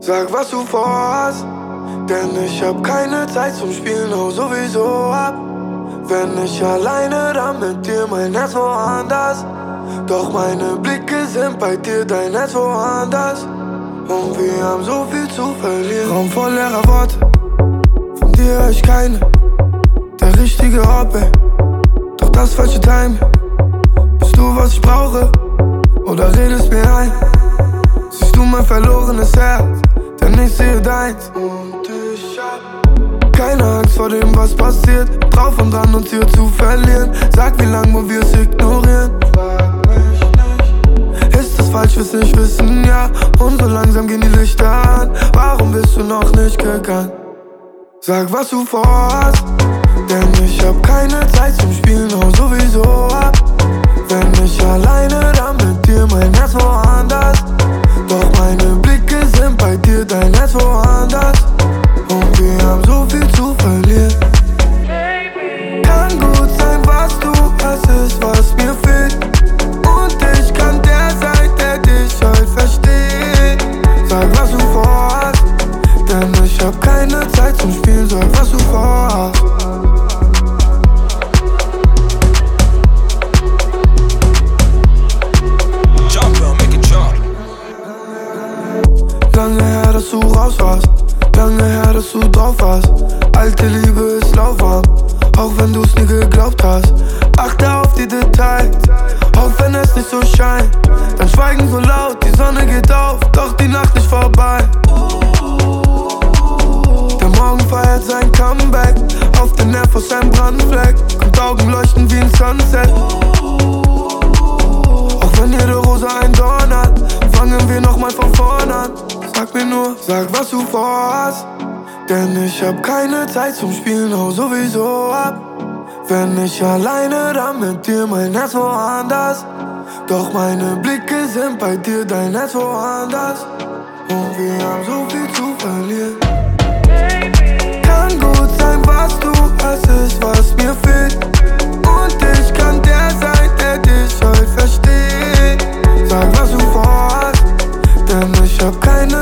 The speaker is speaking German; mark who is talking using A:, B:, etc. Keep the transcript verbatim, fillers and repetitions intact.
A: Sag, was du vorhast, denn ich hab keine Zeit zum Spielen, hau sowieso ab. Wenn ich alleine, dann mit dir, mein Herz woanders. Doch meine Blicke sind bei dir, dein Herz woanders. Und wir haben so viel zu verlieren. Raum voll leerer Worte, von dir hör ich keine. Der richtige Ort, ey, doch das falsche Timing. Bist du, was ich brauche, oder redest mir ein? Siehst du mein verlorenes Herz, denn ich sehe deins. Und ich hab keine Angst vor dem, was passiert. Drauf und dran, uns hier zu verlieren. Sag, wie lang, wo wir's ignorieren. Frag mich nicht, ist das falsch, wir's nicht wissen, ja. Und so langsam gehen die Lichter an. Warum bist du noch nicht gegangen? Sag, was du vorhast, denn ich hab keine Zeit zum Spielen, hau sowieso ab. Wenn ich alleine, dann mit dir, mein Herz woanders. Doch meine Blicke sind bei dir, dein Herz woanders. Und wir haben so viel zu verlieren. Kann gut sein, was du hast, ist, was mir fehlt. Und ich kann der sein, der dich heute versteht. Sag, was du vorhast, denn ich hab keine Zeit zum Spielen. Sag, was du vorhast. Lange her, dass du raus warst, lange her, dass du drauf warst. Alte Liebe ist lauwarm, auch wenn du's nie geglaubt hast. Achte auf die Details, auch wenn es nicht so scheint. Dein Schweigen so laut, die Sonne geht auf, doch die Nacht nicht vorbei. Der Morgen feiert sein Comeback, auf den Nerv aus seinem Brandfleck. Kommt Augen leuchten wie ein Sunset. Auch wenn jede Rose ein Dorn hat, fangen wir nochmal von vorn an. Sag mir nur, sag, was du vorhast, denn ich hab keine Zeit zum Spielen, hau sowieso ab. Wenn ich alleine, dann mit dir, mein Herz woanders. Doch meine Blicke sind bei dir, dein Herz woanders. Und wir haben so viel zu verlieren. Kann gut sein, was du hast, ist, was mir fehlt. Und ich kann der sein, der dich heute versteht. Sag, was du vorhast, denn ich hab keine